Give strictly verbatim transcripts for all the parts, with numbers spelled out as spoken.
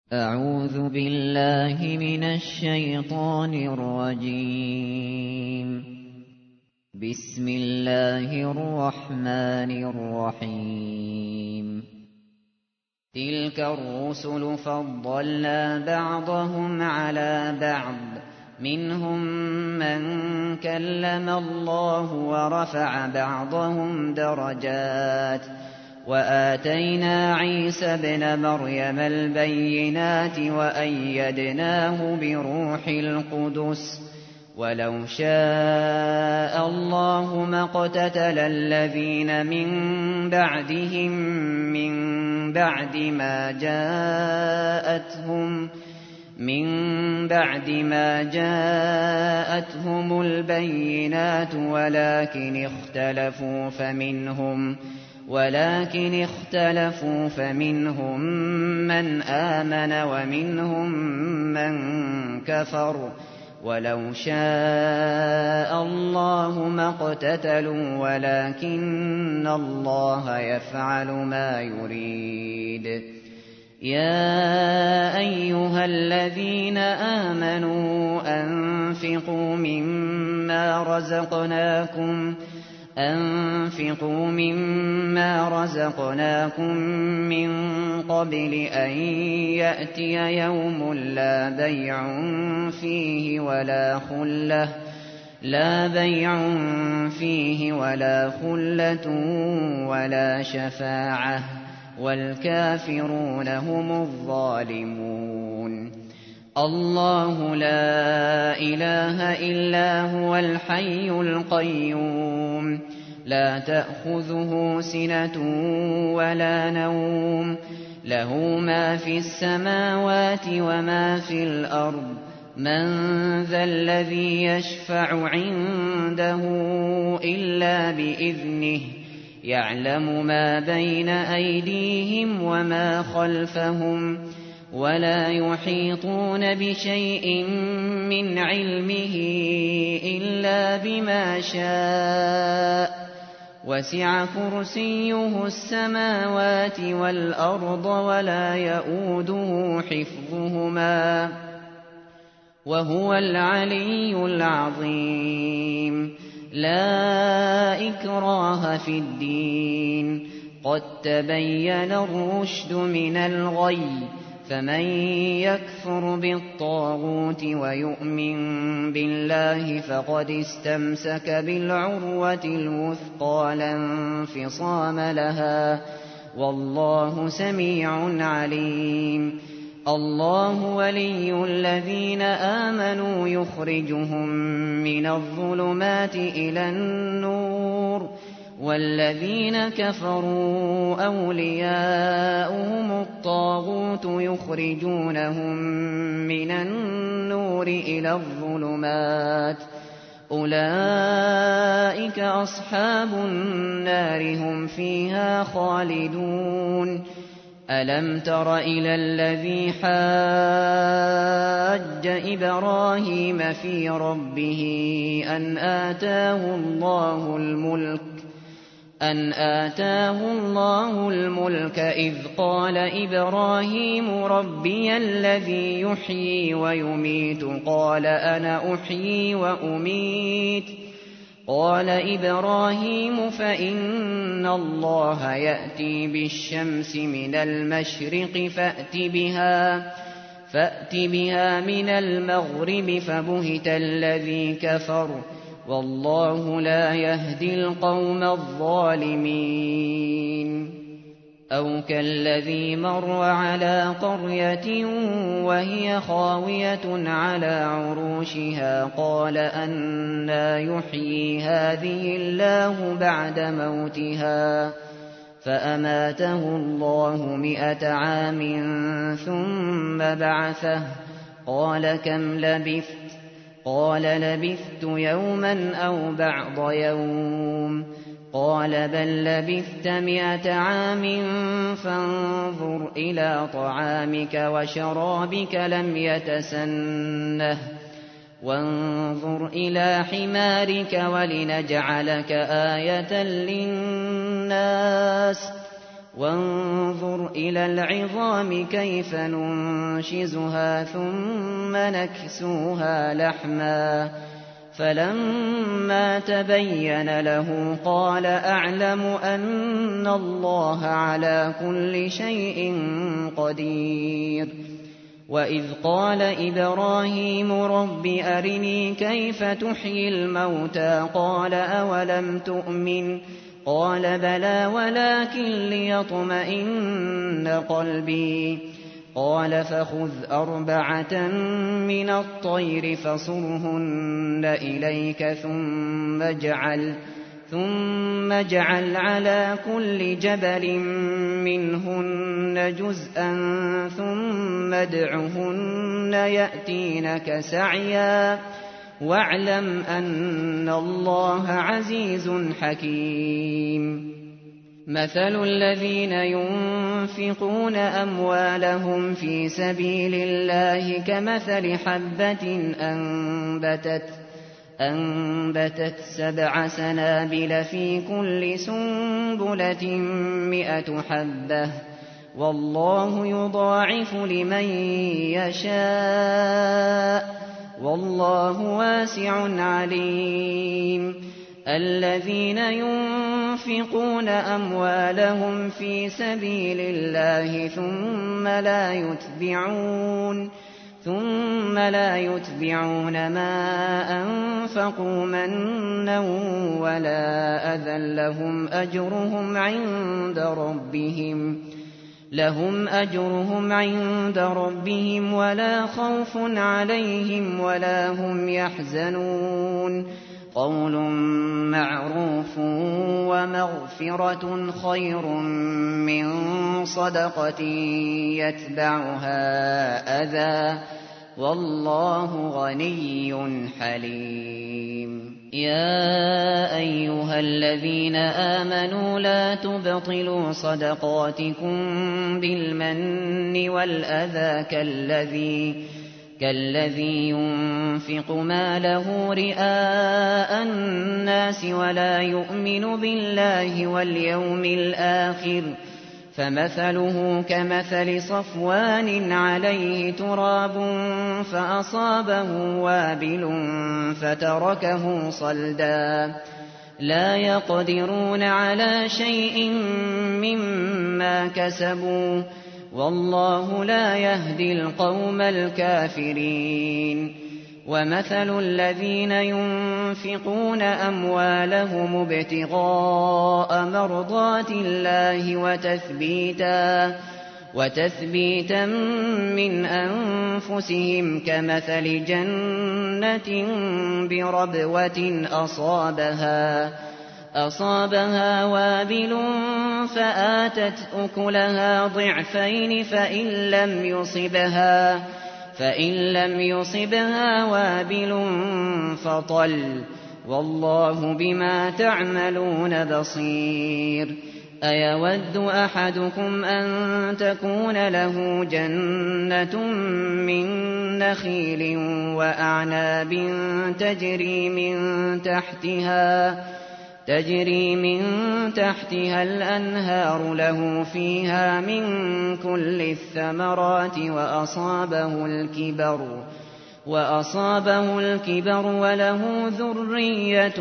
أعوذ بالله من الشيطان الرجيم. بسم الله الرحمن الرحيم. تلك الرسل فضلنا بعضهم على بعض، منهم من كلم الله ورفع بعضهم درجات، وآتينا عيسى ابن مريم البينات وأيدناه بروح القدس، ولو شاء الله ما اقتتل الذين من بعدهم من بعد ما جاءتهم من بعد ما جاءتهم البينات ولكن اختلفوا فمنهم ولكن اختلفوا فمنهم من آمن ومنهم من كفر، ولو شاء الله ما اقتتلوا ولكن الله يفعل ما يريد. يا أيها الذين آمنوا أنفقوا مما رزقناكم أنفقوا مما رزقناكم من قبل أن يأتي يوم لا بيع فيه ولا خلة لا بيع فيه ولا خلة ولا شفاعة، والكافرون هم الظالمون. الله لا إله إلا هو الحي القيوم، لا تأخذه سنة ولا نوم، له ما في السماوات وما في الأرض. من ذا الذي يشفع عنده إلا بإذنه، يعلم ما بين أيديهم وما خلفهم، ولا يحيطون بشيء من علمه إلا بما شاء، وسع كرسيه السماوات والأرض ولا يؤوده حفظهما، وهو العلي العظيم. لا إكراه في الدين، قد تبين الرشد من الغي، فمن يكفر بالطاغوت ويؤمن بالله فقد استمسك بالعروة الوثقى لا انفصام لها، والله سميع عليم. الله ولي الذين آمنوا يخرجهم من الظلمات إلى النور، والذين كفروا أولياؤهم الطاغوت يخرجونهم من النور إلى الظلمات، أولئك أصحاب النار هم فيها خالدون. ألم تر إلى الذي حاج إبراهيم في ربه أن آتاه الله الملك أن آتاه الله الملك إذ قال إبراهيم ربي الذي يحيي ويميت قال أنا أحيي وأميت قال إبراهيم فإن الله يأتي بالشمس من المشرق فأت بها فأت بها من المغرب فبهت الذي كفر، والله لا يهدي القوم الظالمين. أو كالذي مر على قرية وهي خاوية على عروشها قال أنى يحيي هذه الله بعد موتها، فأماته الله مئة عام ثم بعثه، قال كم لبثت؟ قال لبثت يوما أو بعض يوم، قال بل لبثت مئة عام فانظر إلى طعامك وشرابك لم يتسنه، وانظر إلى حمارك ولنجعلك آية للناس، وانظر إلى العظام كيف ننشزها ثم نكسوها لحما فلما تبين له قال أعلم أن الله على كل شيء قدير وإذ قال إبراهيم رب أرني كيف تحيي الموتى قال أولم تؤمن قال بلى ولكن ليطمئن قلبي قال فخذ أربعة من الطير فصرهن إليك ثم اجعل ثم اجعل على كل جبل منهن جزءا ثم ادعهن يأتينك سعيا واعلم أن الله عزيز حكيم مثل الذين ينفقون أموالهم في سبيل الله كمثل حبة أنبتت أنبتت سبع سنابل في كل سنبلة مئة حبة والله يضاعف لمن يشاء والله واسع عليم الذين ينفقون أموالهم في سبيل الله ثم لا يتبعون ثم لا يتبعون ما أنفقوا منا ولا أذى لهم أجرهم عند ربهم لهم أجرهم عند ربهم ولا خوف عليهم ولا هم يحزنون قول معروف ومغفرة خير من صدقة يتبعها أذى والله غني حليم يا أيها الذين آمنوا لا تبطلوا صدقاتكم بالمن والأذى كالذي كالذي ينفق ماله رئاء الناس ولا يؤمن بالله واليوم الآخر فمثله كمثل صفوان عليه تراب فأصابه وابل فتركه صلدا لا يقدرون على شيء مما كسبوا والله لا يهدي القوم الكافرين ومثل الذين ينفقون أموالهم ابتغاء مرضات الله وتثبيتا وتثبيتا من أنفسهم كمثل جنة بربوة أصابها أصابها وابل فآتت أكلها ضعفين فإن لم يصبها فإن لم يصبها وابل فطل والله بما تعملون بصير أيود أحدكم أن تكون له جنة من نخيل وأعناب تجري من تحتها تجري من تحتها الأنهار له فيها من كل الثمرات وأصابه الكبر وأصابه الكبر وله ذرية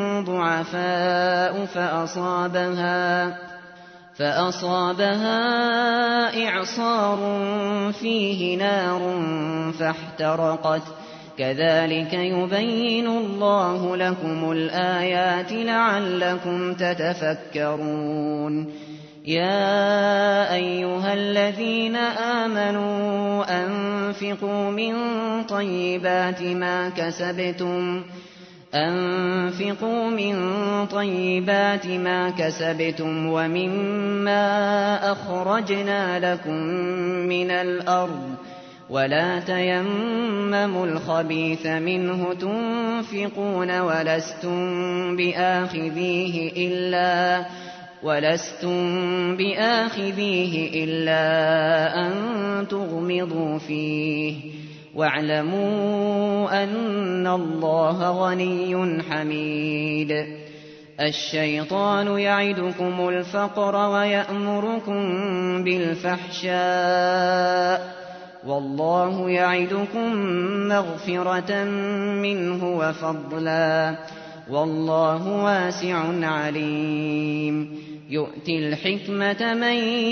ضعفاء فأصابها فأصابها إعصار فيه نار فاحترقت كذلك يبين الله لكم الآيات لعلكم تتفكرون يا أيها الذين آمنوا أنفقوا من طيبات ما كسبتم أنفقوا من طيبات ما كسبتم ومما أخرجنا لكم من الأرض ولا تيمموا الخبيث منه تنفقون ولستم بآخذيه إلا ولستم بآخذيه إلا أن تغمضوا فيه واعلموا أن الله غني حميد الشيطان يعدكم الفقر ويأمركم بالفحشاء والله يعدكم مغفرة منه وفضلا والله واسع عليم يؤتي الحكمة من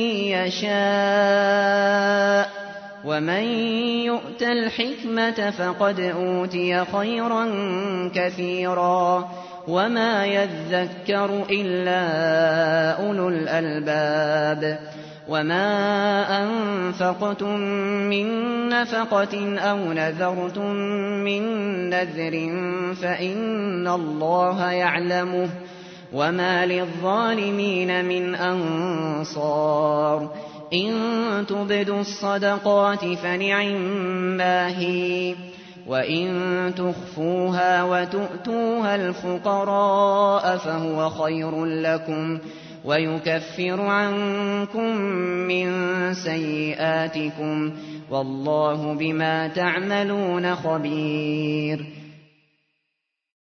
يشاء ومن يؤت الحكمة فقد أوتي خيرا كثيرا وما يذكر إلا أولو الألباب وما أنفقتم من نفقة أو نذرتم من نذر فإن الله يعلمه وما للظالمين من أنصار إن تبدوا الصدقات فنعما هي وإن تخفوها وتؤتوها الفقراء فهو خير لكم ويكفر عنكم من سيئاتكم والله بما تعملون خبير